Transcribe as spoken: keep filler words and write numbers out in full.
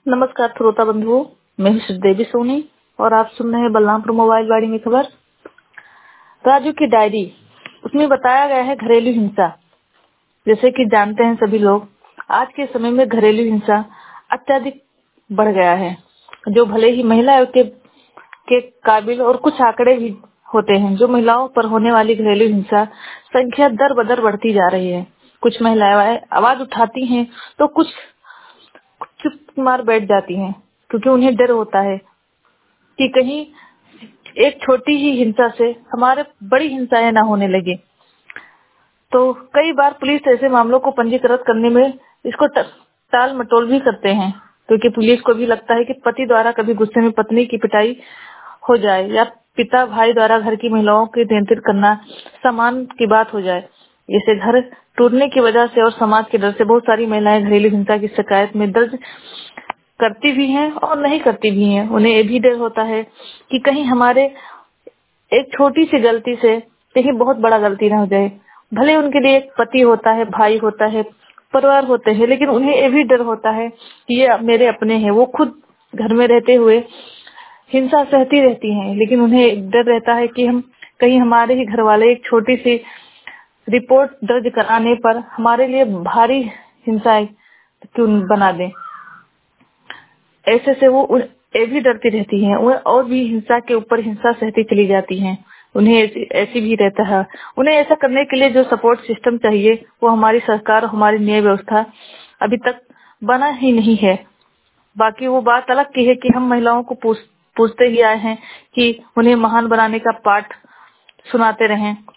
नमस्कार श्रोता बंधुओं, मैं हूं श्रीदेवी सोनी और आप सुन रहे हैं बलरामपुर मोबाइल वाड़ी में खबर। राजू की डायरी, उसमें बताया गया है घरेलू हिंसा। जैसे कि जानते हैं सभी लोग, आज के समय में घरेलू हिंसा अत्यधिक बढ़ गया है। जो भले ही महिला के, के काबिल और कुछ आंकड़े भी होते हैं, जो महिलाओं पर होने वाली घरेलू हिंसा संख्या दर बदर बढ़ती जा रही है। कुछ महिलाएं आवाज उठाती हैं तो कुछ चुप मार बैठ जाती हैं, क्योंकि उन्हें डर होता है कि कहीं एक छोटी ही हिंसा से हमारे बड़ी हिंसाएं ना होने लगे। तो कई बार पुलिस ऐसे मामलों को पंजीकृत करने में इसको टाल मटोल भी करते हैं, क्योंकि पुलिस को भी लगता है कि पति द्वारा कभी गुस्से में पत्नी की पिटाई हो जाए या पिता भाई द्वारा घर की महिलाओं के नियंत्रित करना सम्मान की बात हो जाए। जैसे घर टूटने की वजह से और समाज के डर से बहुत सारी महिलाएं घरेलू हिंसा की शिकायत में दर्ज करती भी हैं और नहीं करती भी हैं। उन्हें ये भी डर होता है कि कहीं हमारे एक छोटी सी गलती से कहीं बहुत बड़ा गलती ना हो जाए। भले उनके लिए एक पति होता है, भाई होता है, परिवार होते हैं, लेकिन उन्हें ये भी डर होता है कि ये मेरे अपने हैं। वो खुद घर में रहते हुए हिंसा सहती रहती हैं, लेकिन उन्हें डर रहता है कि हम कहीं हमारे ही घर वाले एक छोटी सी रिपोर्ट दर्ज कराने पर हमारे लिए भारी हिंसा क्यों बना दें। ऐसे से वो ये भी डरती रहती हैं और भी हिंसा के ऊपर हिंसा सहती चली जाती हैं। उन्हें ऐसी, ऐसी भी रहता है। उन्हें ऐसा करने के लिए जो सपोर्ट सिस्टम चाहिए वो हमारी सरकार, हमारी न्याय व्यवस्था अभी तक बना ही नहीं है। बाकी वो बात अलग की है कि हम महिलाओं को पूछ, पूछते ही आए हैं कि उन्हें महान बनाने का पाठ सुनाते रहें,